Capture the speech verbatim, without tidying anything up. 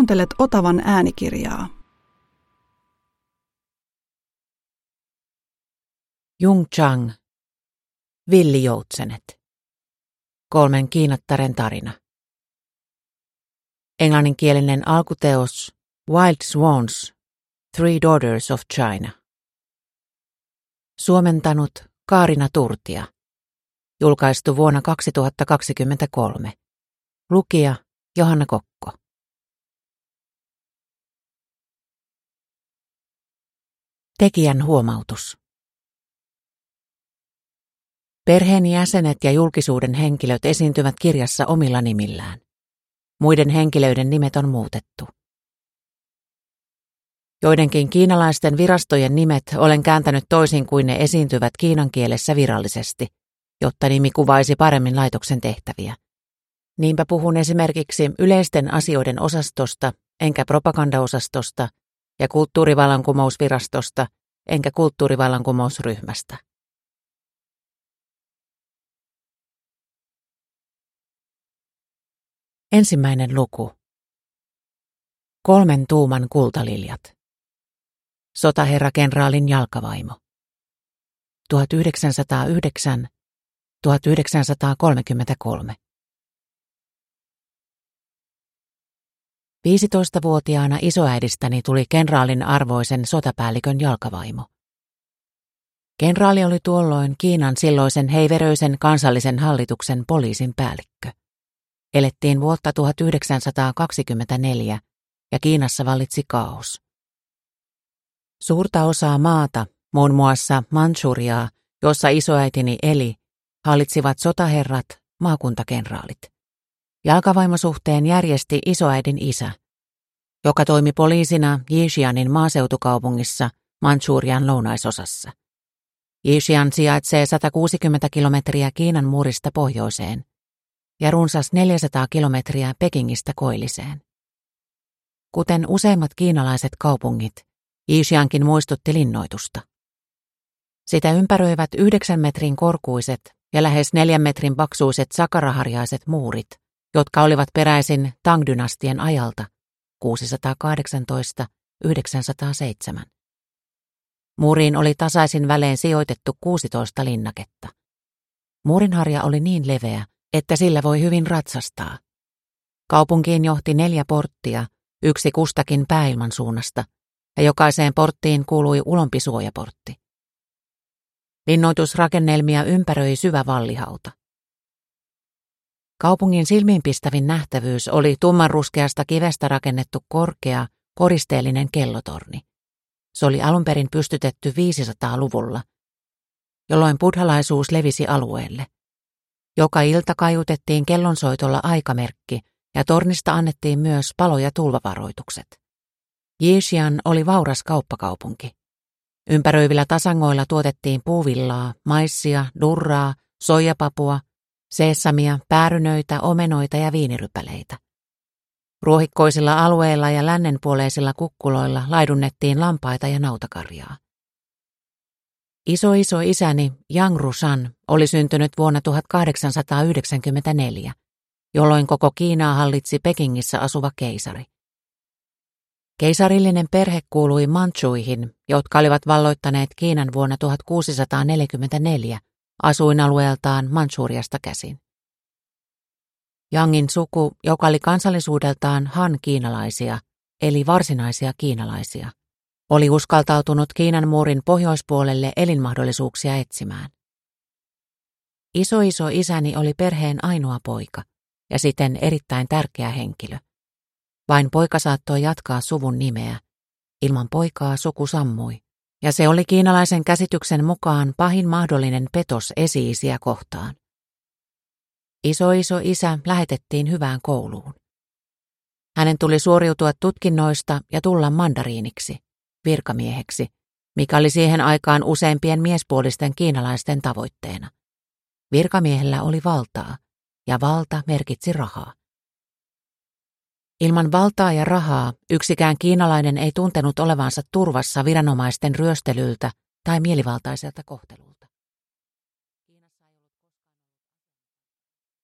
Kuuntelet Otavan äänikirjaa. Jung Chang, Villijoutsenet. Kolmen kiinattaren tarina. Englanninkielinen alkuteos Wild Swans, Three Daughters of China. Suomentanut Kaarina Turtia. Julkaistu vuonna kaksituhattakaksikymmentäkolme. Lukija Johanna Kokko. Tekijän huomautus. Perheen jäsenet ja julkisuuden henkilöt esiintyvät kirjassa omilla nimillään. Muiden henkilöiden nimet on muutettu. Joidenkin kiinalaisten virastojen nimet olen kääntänyt toisin kuin ne esiintyvät kiinan kielessä virallisesti, jotta nimi kuvaisi paremmin laitoksen tehtäviä. Niinpä puhun esimerkiksi yleisten asioiden osastosta, enkä propagandaosastosta, ja kulttuurivallankumousvirastosta, enkä kulttuurivallankumousryhmästä. Ensimmäinen luku. Kolmen tuuman kultaliljat. Sotaherrakenraalin jalkavaimo. tuhatyhdeksänsataayhdeksän - tuhatyhdeksänsataakolmekymmentäkolme. viisitoistavuotiaana isoäidistäni tuli kenraalin arvoisen sotapäällikön jalkavaimo. Kenraali oli tuolloin Kiinan silloisen heiveröisen kansallisen hallituksen poliisin päällikkö. Elettiin vuotta tuhatyhdeksänsataakaksikymmentäneljä ja Kiinassa vallitsi kaos. Suurta osaa maata, muun muassa Manchuriaa, jossa isoäitini eli, hallitsivat sotaherrat, maakuntakenraalit. Jalkavaimosuhteen järjesti isoäidin isä, joka toimi poliisina Yixianin maaseutukaupungissa Manchurian lounaisosassa. Yixian sijaitsee satakuusikymmentä kilometriä Kiinan muurista pohjoiseen ja runsas neljäsataa kilometriä Pekingistä koilliseen. Kuten useimmat kiinalaiset kaupungit, Yixiankin muistutti linnoitusta. Sitä ympäröivät yhdeksän metrin korkuiset ja lähes neljän metrin paksuiset sakaraharjaiset muurit, jotka olivat peräisin Tang-dynastien ajalta kuusisataakahdeksantoista - yhdeksänsataaseitsemän. Muuriin oli tasaisin välein sijoitettu kuusitoista linnaketta. Muurinharja oli niin leveä, että sillä voi hyvin ratsastaa. Kaupunkiin johti neljä porttia, yksi kustakin pääilman suunnasta, ja jokaiseen porttiin kuului ulompi suojaportti. Linnoitusrakennelmia ympäröi syvä vallihauta. Kaupungin silmiinpistävin nähtävyys oli tummanruskeasta kivestä rakennettu korkea, koristeellinen kellotorni. Se oli alun perin pystytetty viisisataaluvulla, jolloin buddhalaisuus levisi alueelle. Joka ilta kaiutettiin kellonsoitolla aikamerkki ja tornista annettiin myös palo- ja tulvavaroitukset. Yixian oli vauras kauppakaupunki. Ympäröivillä tasangoilla tuotettiin puuvillaa, maissia, durraa, soijapapua, seesamia, päärynöitä, omenoita ja viinirypäleitä. Ruohikkoisilla alueilla ja lännenpuoleisilla kukkuloilla laidunnettiin lampaita ja nautakarjaa. Iso iso isäni Yang Rushan oli syntynyt vuonna tuhatkahdeksansataayhdeksänkymmentäneljä, jolloin koko Kiinaa hallitsi Pekingissä asuva keisari. Keisarillinen perhe kuului Manchuihin, jotka olivat valloittaneet Kiinan vuonna tuhatkuusisataaneljäkymmentäneljä asuinalueeltaan Manchuriasta käsin. Yangin suku, joka oli kansallisuudeltaan han-kiinalaisia, eli varsinaisia kiinalaisia, oli uskaltautunut Kiinan muurin pohjoispuolelle elinmahdollisuuksia etsimään. Iso iso isäni oli perheen ainoa poika ja siten erittäin tärkeä henkilö. Vain poika saattoi jatkaa suvun nimeä. Ilman poikaa suku sammui, ja se oli kiinalaisen käsityksen mukaan pahin mahdollinen petos esi-isiä kohtaan. Iso iso isä lähetettiin hyvään kouluun. Hänen tuli suoriutua tutkinnoista ja tulla mandariiniksi, virkamieheksi, mikä oli siihen aikaan useimpien miespuolisten kiinalaisten tavoitteena. Virkamiehellä oli valtaa, ja valta merkitsi rahaa. Ilman valtaa ja rahaa yksikään kiinalainen ei tuntenut olevansa turvassa viranomaisten ryöstelyltä tai mielivaltaiselta kohtelulta.